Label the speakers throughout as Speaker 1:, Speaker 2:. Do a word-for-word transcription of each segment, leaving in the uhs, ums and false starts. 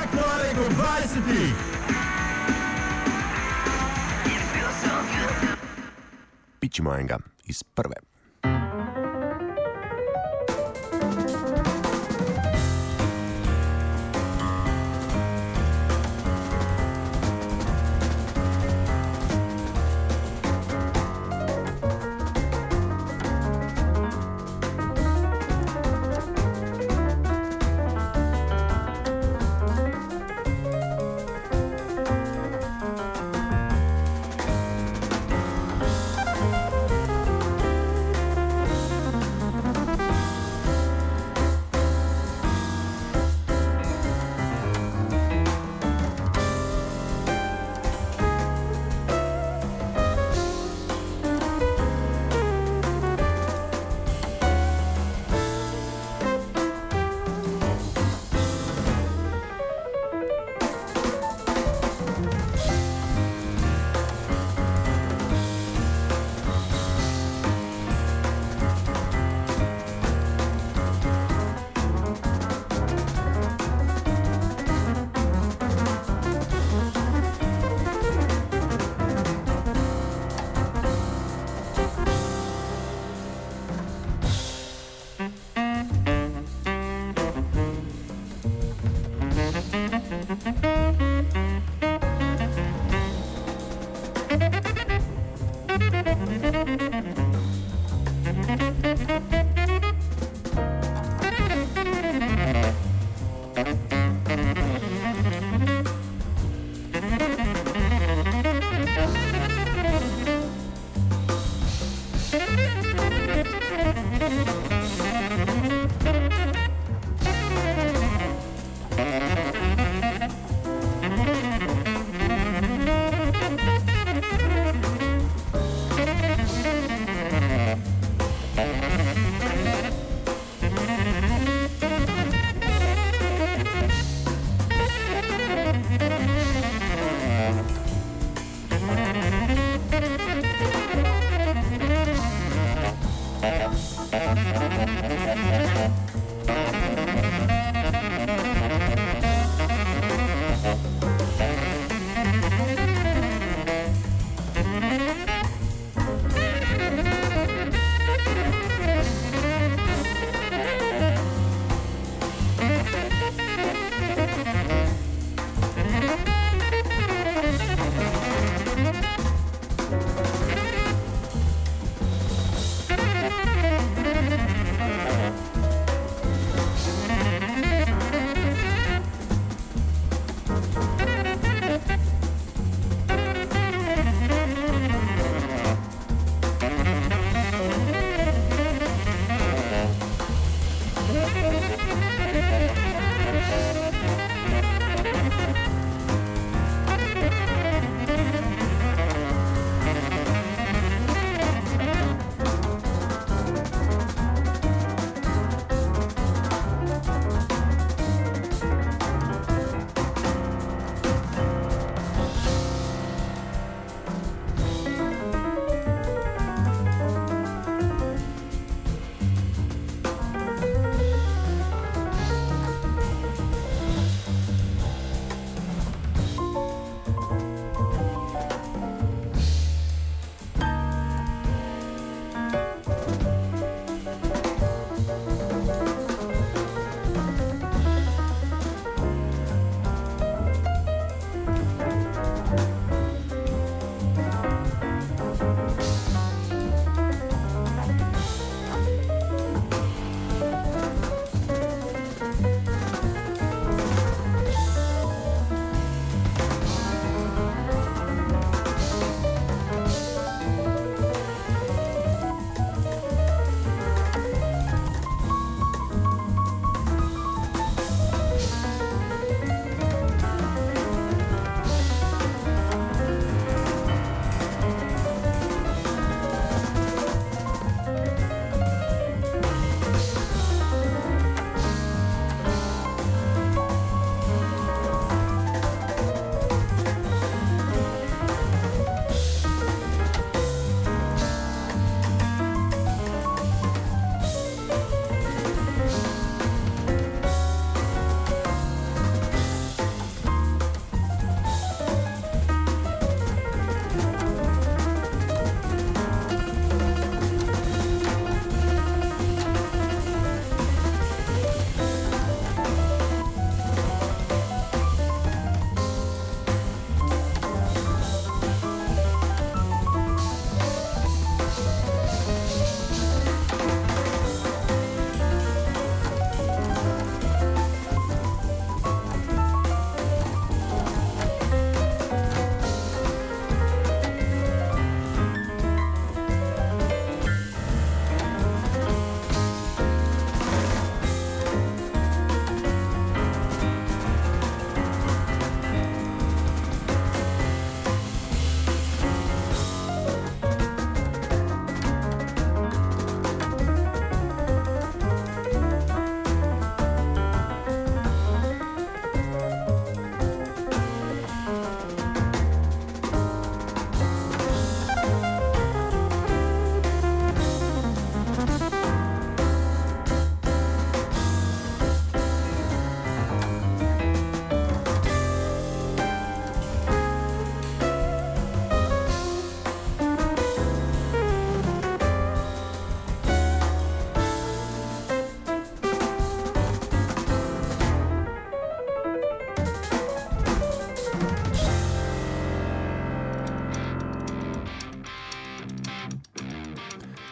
Speaker 1: vsak torek ob dvajsetih.
Speaker 2: Pičimo enega iz prve.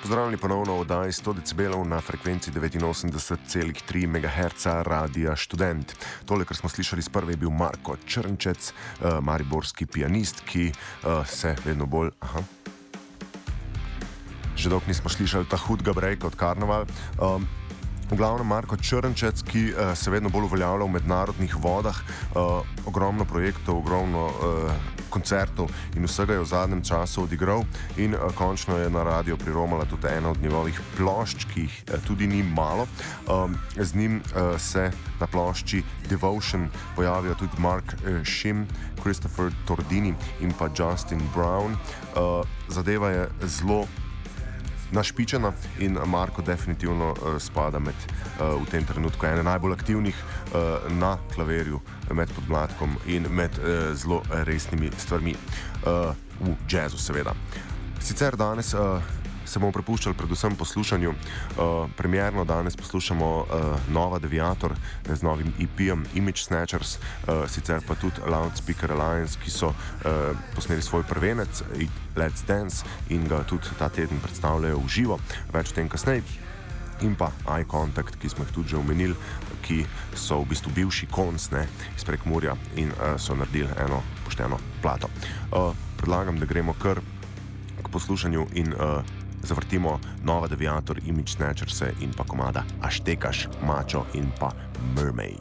Speaker 2: Pozdravljeni ponovno v oddaji sto decibelov na frekvenci devetinosemdeset celih tri megaherca Radia Študent. Tole, kar smo slišali z prve, je bil Marko Črnčec, uh, mariborski pianist, ki uh, se vedno bolj... Aha. Že dolgo nismo slišali ta hudega brejka od Karneval. Um, V glavnem Marko Črnčec, ki uh, se vedno bolj uveljavlja v mednarodnih vodah, uh, ogromno projektov, ogromno uh, koncertov in vsega je v zadnjem času odigral in uh, končno je na radio priromala tudi ena od njegovih plošč, ki jih uh, tudi ni malo. Um, z njim uh, se na plošči Devotion pojavijo tudi Mark uh, Shim, Christopher Tordini in pa Justin Brown. Uh, zadeva je zelo našpičena in Marko definitivno uh, spada med uh, v tem trenutku ene najbolj aktivnih uh, na klaverju, med podmladkom in med uh, zelo resnimi stvarmi uh, v jazzu seveda. Sicer danes uh, se bomo prepuščali predvsem poslušanju. Uh, premierno danes poslušamo uh, Nova Deviator z novim E P-em Image Snatchers, uh, sicer pa tudi Loudspeaker Alliance, ki so uh, posneli svoj prvenec Let's Dance in ga tudi ta teden predstavljajo v živo, več o tem kasneje. In pa Eye Contact, ki smo jih tudi že omenili, ki so v bistvu bivši Kons, ne, iz Prekmurja in uh, so naredili eno pošteno plato. Uh, predlagam, da gremo kar k poslušanju in uh, zavrtimo Nova Deviator, Image Snatchers in pa komada Aštekaš, Mačo in pa Mermaid.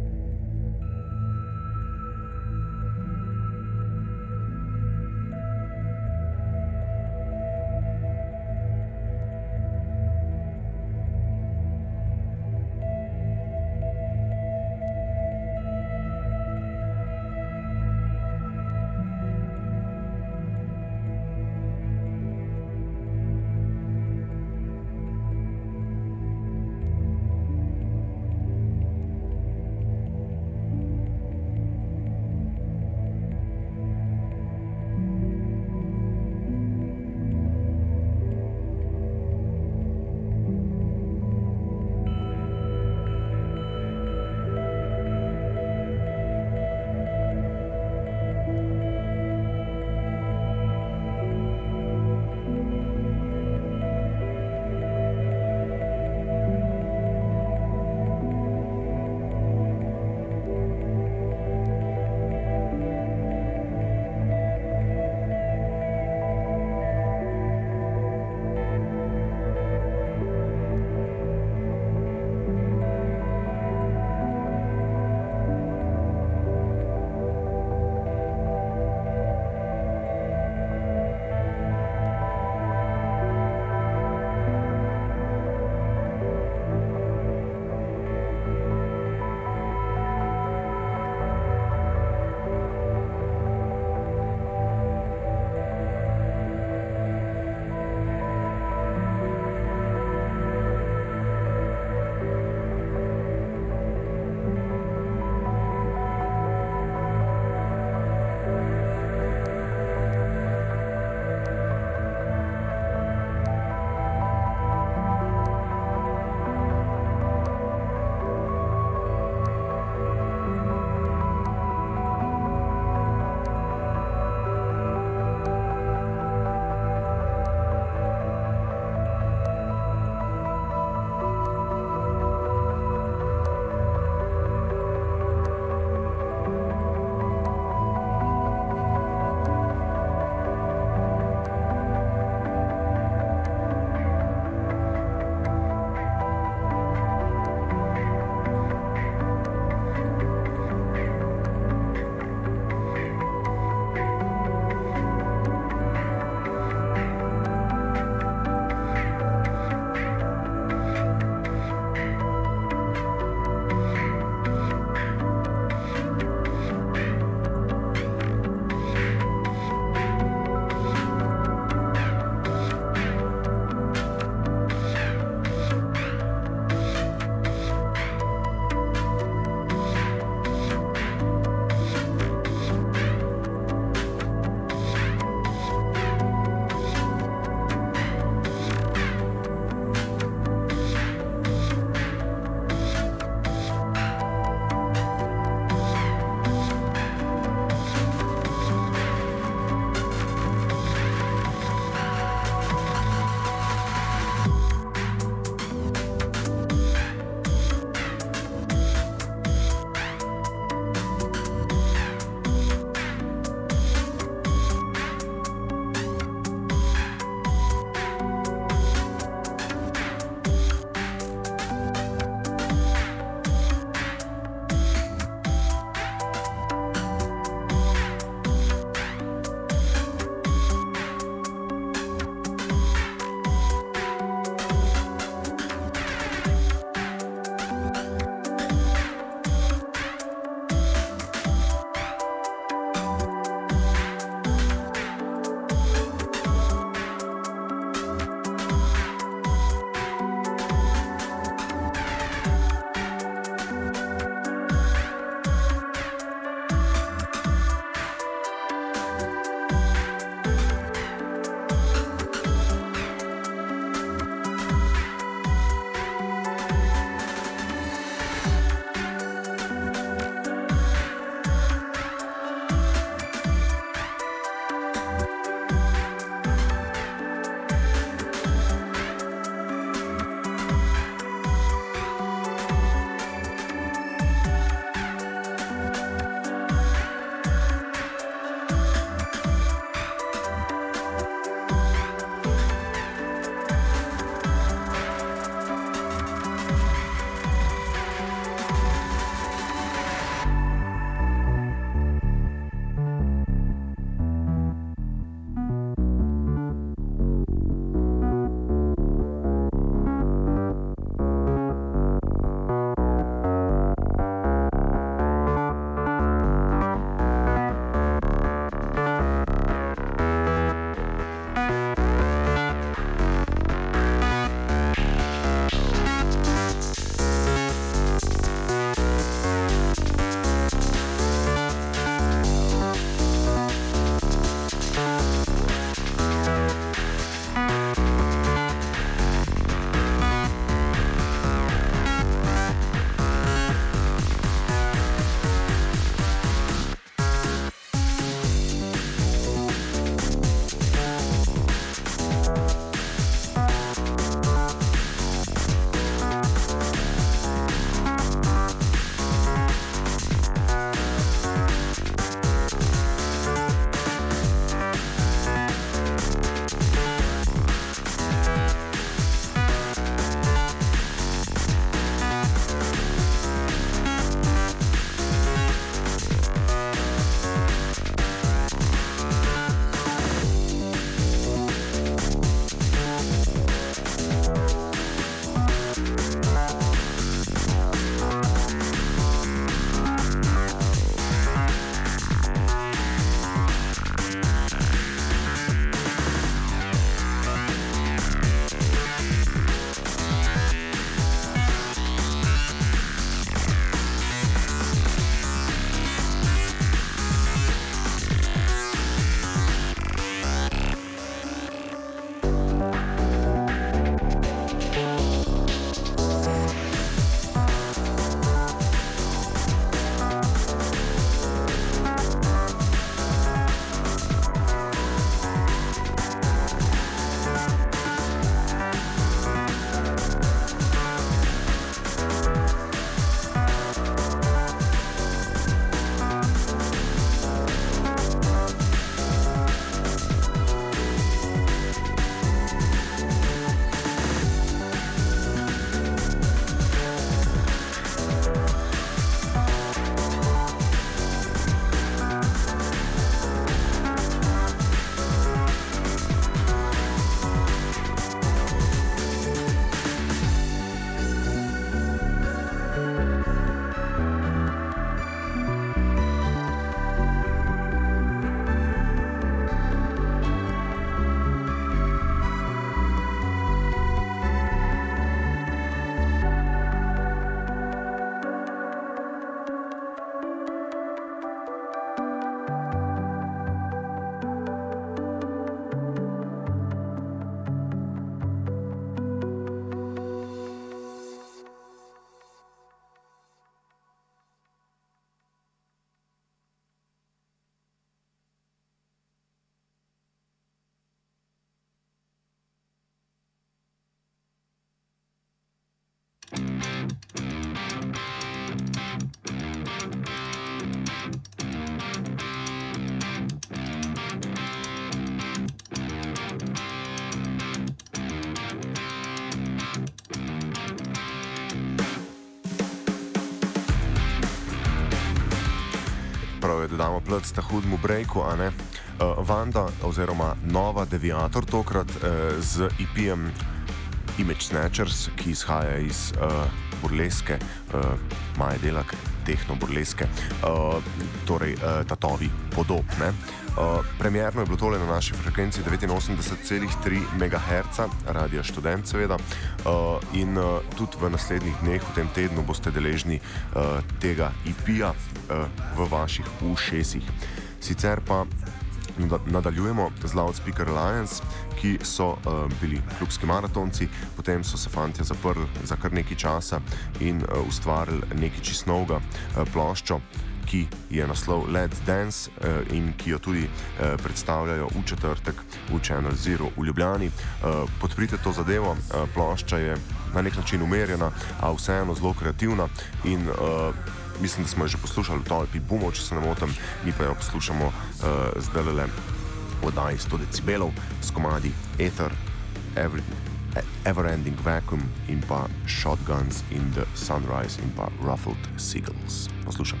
Speaker 2: prav je, da damo plc ta hudmu breaku, a ne? Uh, Vanda, oziroma Nova Deviator tokrat uh, z E P-em Image Snatchers, ki izhaja iz uh, burleske, uh, Maja Delak, tehno burleske, uh, torej uh, tatovi podob, ne? Uh, premjerno je bilo tole na naši frekvenci devetinosemdeset celih tri megaherca, Radia Študent seveda, uh, in uh, tudi v naslednjih dneh, v tem tednu, boste deležni uh, tega E P-ja uh, v vaših ušesih. Sicer pa nadaljujemo z Loudspeaker Alliance, ki so uh, bili klubski maratonci, potem so se fantje zaprli za kar nekaj časa in uh, ustvarili nekaj čist novega uh, ploščo, ki je naslov Let's Dance uh, in ki jo tudi uh, predstavljajo v četrtek v Channel Zero v Ljubljani. Uh, podprite to zadevo, uh, plošča je na nek način umerjena, a vseeno zelo kreativna in uh, mislim, da smo jo že poslušali v Tolpi Bumov, če se ne motim, mi pa jo poslušamo uh, zdajle v oddaji sto decibelov s komadi Ether, Every, Ever Ending Vacuum in pa Shotguns in the Sunrise in pa Ruffled Seagulls. Poslušamo.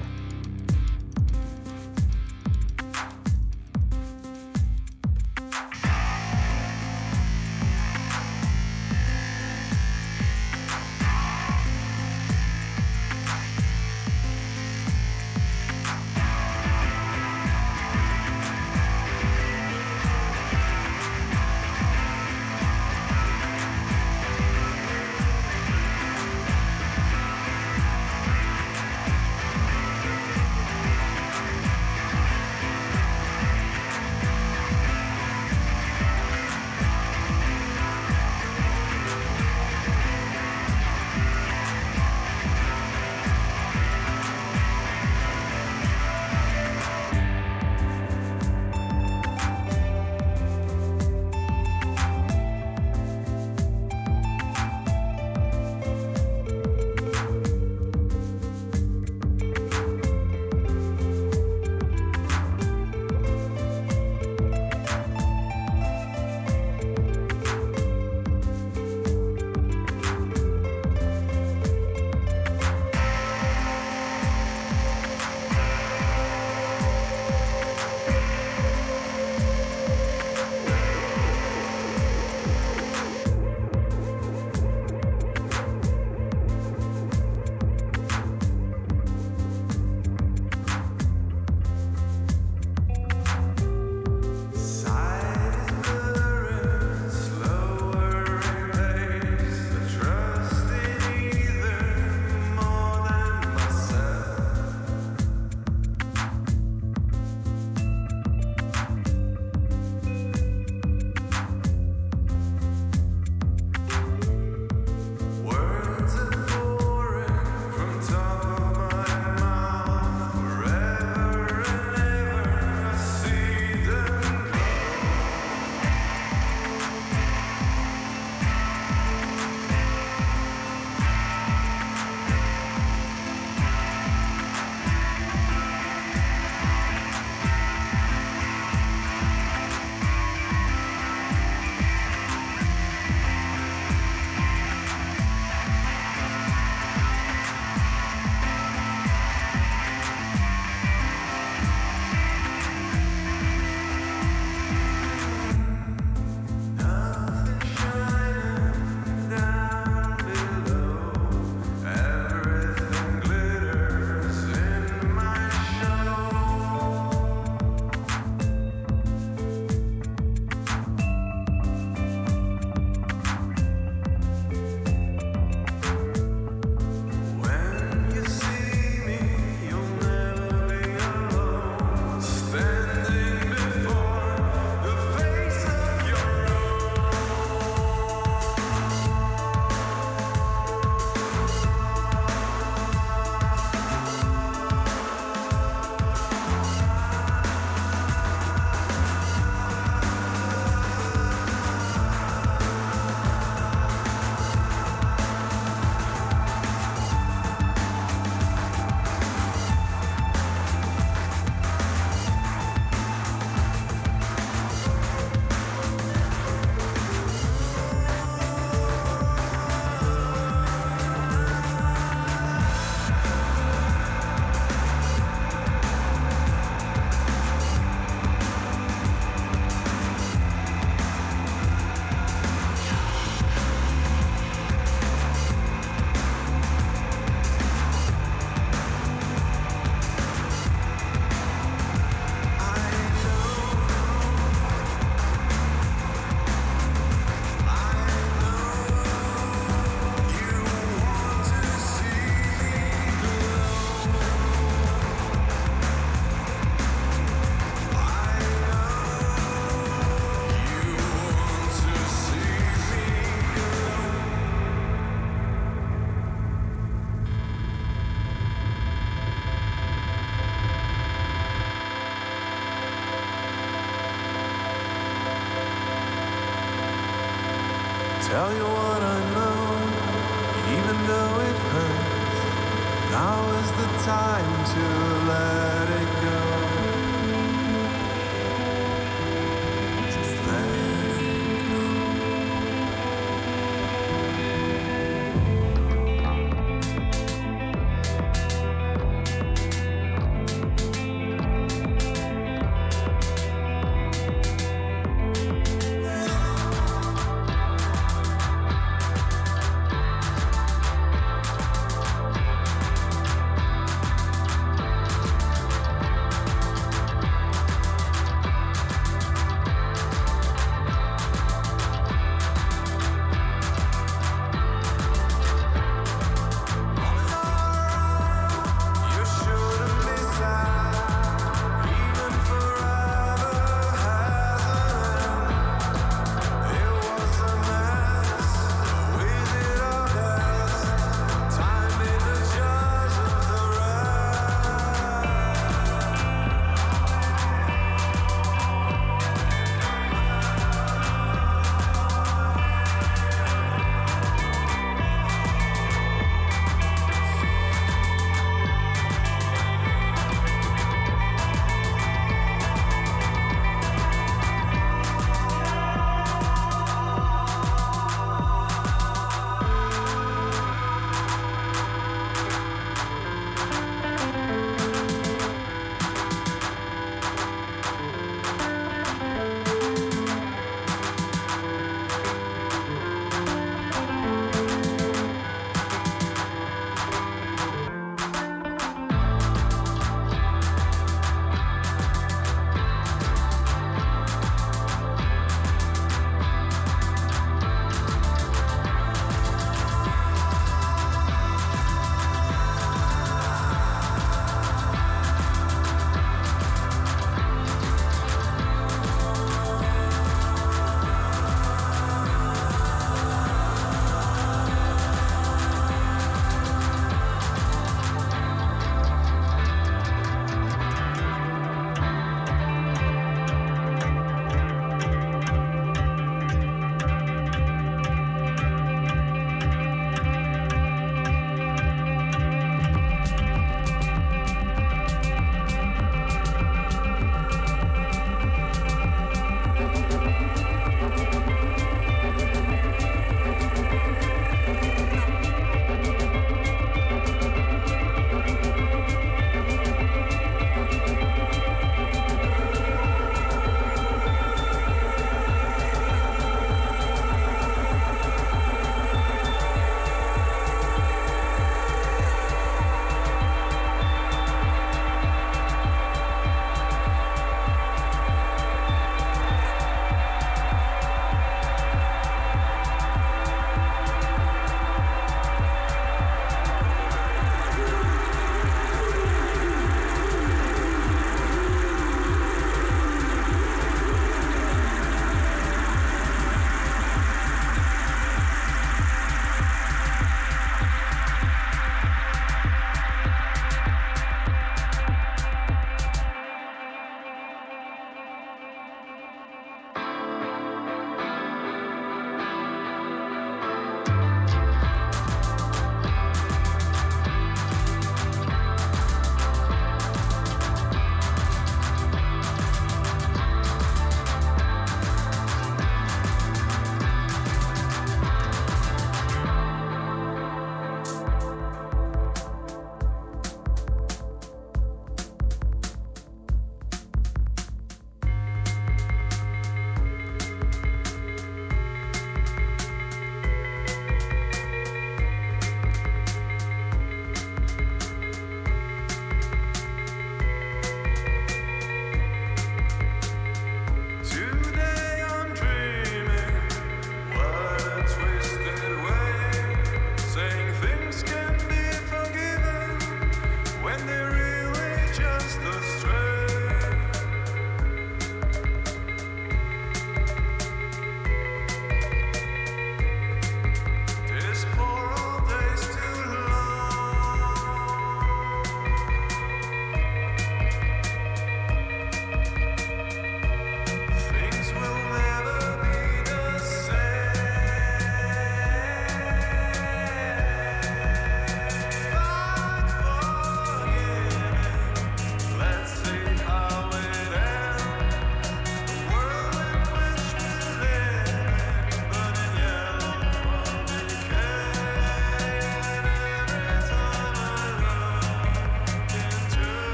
Speaker 3: tell you what I know, even though it hurts. Now is the time to let it go. Just let it go.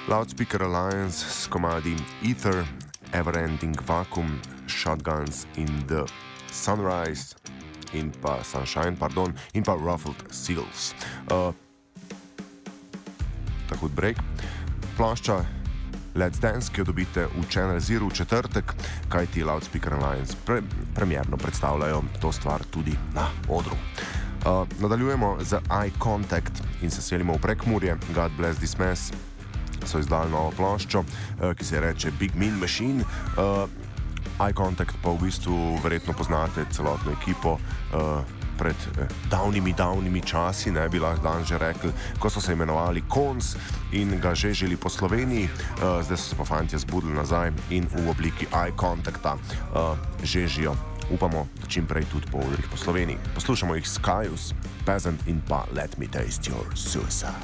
Speaker 2: Loudspeaker Alliance s komadi Ether, Everending Vacuum, Shotguns in the Sunrise in pa Sunshine, pardon, in pa Ruffled Seals. Uh, tako break. Plošča Let's Dance, ki jo dobite v Channel Zero v četrtek, kaj ti Loudspeaker Alliance pre, premierno predstavljajo to stvar tudi na odru. Uh, nadaljujemo z Eye Contact in se selimo v Prekmurje. God Bless This Mess so izdali novo ploščo, uh, ki se reče Big Mean Machine. Uh, Eye Contact pa v bistvu verjetno poznate celotno ekipo uh, pred eh, davnimi, davnimi časi, ne bi lahko dan že rekli, ko so se imenovali Cons in ga že želi po Sloveniji, uh, zdaj so se pa fantje zbudili nazaj in v obliki Eye Contacta uh, že žijo. Upamo, da čim prej tudi po odrih po Sloveniji. Poslušamo jih Skyus, Peasant in pa Let Me Taste Your Suicide.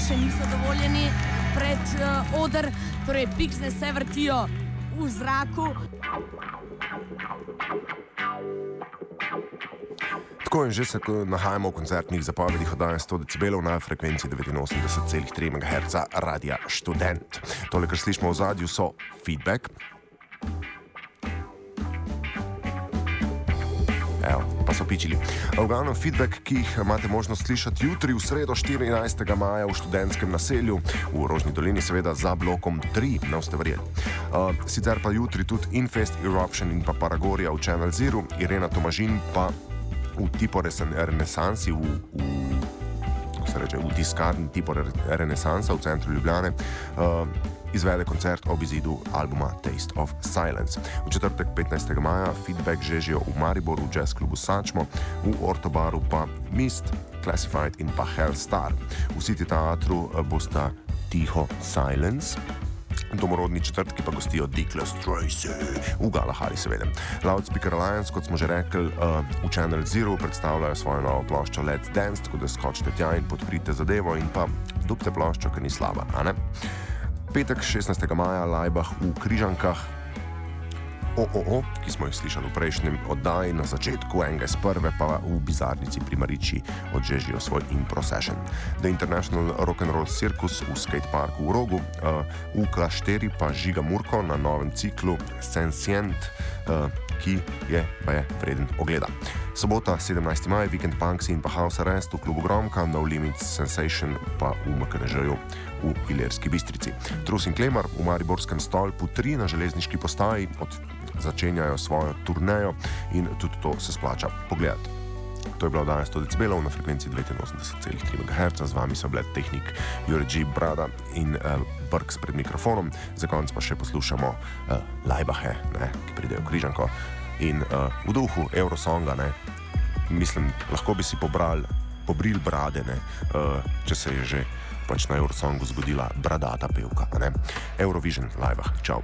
Speaker 4: še niso dovoljeni pred uh, oder, torej piksne se vrtijo v zraku.
Speaker 2: Tako in že se nahajamo v koncertnih zapovedih oddaje sto decibelov na frekvenci devetinosemdeset celih tri megaherca Radia Študent. Tole, kar slišimo v zadju, so Feedback. Evo, pa so pičili. V glavnem Feedback, ki jih imate možnost slišati jutri v sredo štirinajstega maja v študentskem naselju v Rožni dolini, seveda za blokom tri, ne boste verjeli. Uh, sicer pa jutri tudi Infest, Eruption in pa Paragoria v Channel Zero, Irena Tomažin pa v tipo renesansi, v, v, se reče, v tiskarni tipo renesansa v centru Ljubljane, uh, izvede koncert ob izidu albuma Taste of Silence. V četrtek petnajstega maja Feedback žežijo v Mariboru v jazz klubu Sačmo, v Ortobaru pa Mist, Classified in pa Hellstar. V City teatru bosta Tiho Silence, domorodni četrtki pa gostijo Dickless Tracy v Galahari, seveda. Loudspeaker Alliance, kot smo že rekli, uh, v Channel Zero predstavljajo svojo novo ploščo Let's Dance, tako da skočite tja in podprite zadevo in pa dupte ploščo, ker ni slaba, a ne? Petek šestnajstega maja Laibach v Križankah, O O O, ki smo jih slišali v prejšnjem oddaji, na začetku enega iz prve pa v Bizarnici pri Mariči odžežijo svoj impro session. The International Rock'n'Roll Circus v skateparku v Rogu, uh, v Klašteri pa Žiga Murko na novem ciklu Sensient, uh, ki je pa je vreden ogleda. Sobota sedemnajstega maja Weekend Punksi in pa House Arrest v klubu Gromka, No Limits Sensation pa v M K N Ž-ju v Ilirski Bistrici. Trus in Klemar v Mariborskem stolpu tri na železniški postaji od začenjajo svojo turnejo in tudi to se splača pogledati. To je bila oddaja sto decibelov na frekvenci devetinosemdeset celih tri megaherca. Z vami so bile tehnik Jure G. Brada in uh, Brks pred mikrofonom. Za konec pa še poslušamo uh, Laibache, ne, ki pridejo v Križanko. In uh, v duhu Eurosonga, ne, mislim, lahko bi si pobral, pobril brade, ne, uh, če se je že pač na Eurosongu zgodila bradata pevka, ne. Eurovision, Laibach, čau.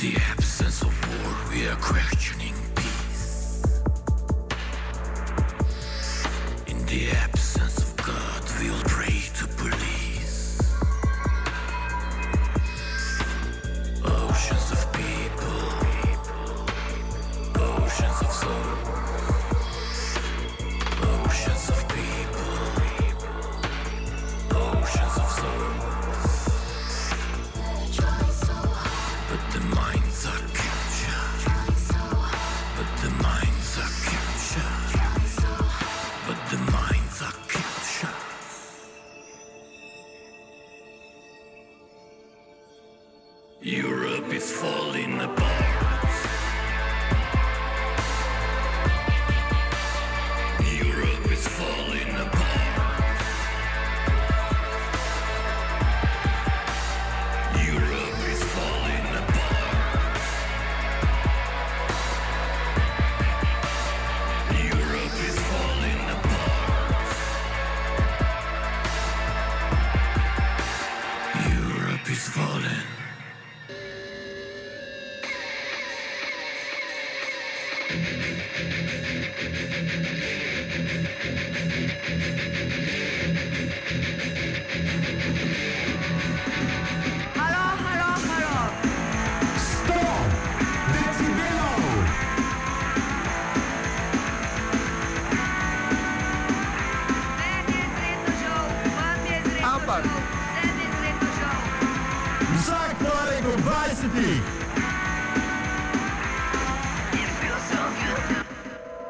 Speaker 5: the absence of war, we are questioning peace. In the absence of God, we'll pray to police. Oceans of people, oceans of soul, oceans of people, oceans of soul. But the minds are captured. But the minds are captured. But the minds are captured. Europe is falling apart. Europe is falling apart. Europe is falling apart. Europe is falling apart. Europe is falling.
Speaker 6: Halo, halo, halo.
Speaker 1: Stop! Decibelo!
Speaker 6: Meni je izredno žal, vam je izredno
Speaker 7: Ampak-
Speaker 6: žal, vsem je izredno žal.
Speaker 1: Vsak torek ob dvajsetih.